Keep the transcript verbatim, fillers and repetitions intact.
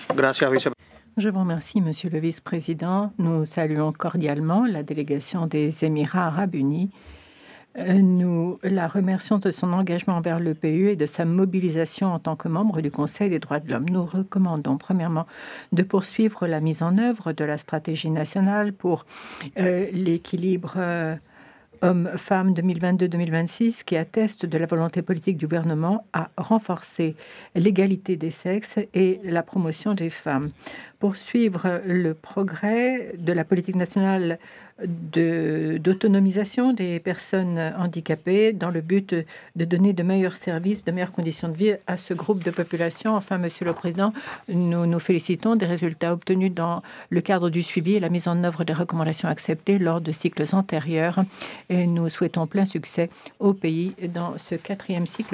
Gracias, vice. Je vous remercie, Monsieur le Vice-président. Nous saluons cordialement la délégation des Émirats arabes unis. Euh, Nous la remercions de son engagement envers le P U et de sa mobilisation en tant que membre du Conseil des droits de l'homme. Nous recommandons premièrement de poursuivre la mise en œuvre de la stratégie nationale pour euh, l'équilibre euh, hommes-femmes deux mille vingt-deux deux mille vingt-six qui atteste de la volonté politique du gouvernement à renforcer l'égalité des sexes et la promotion des femmes. Poursuivre le progrès de la politique nationale de- d'autonomisation des personnes handicapées dans le but de donner de meilleurs services, de meilleures conditions de vie à ce groupe de population. Enfin, Monsieur le Président, nous nous félicitons des résultats obtenus dans le cadre du suivi et la mise en œuvre des recommandations acceptées lors de cycles antérieurs et nous souhaitons plein succès au pays dans ce quatrième cycle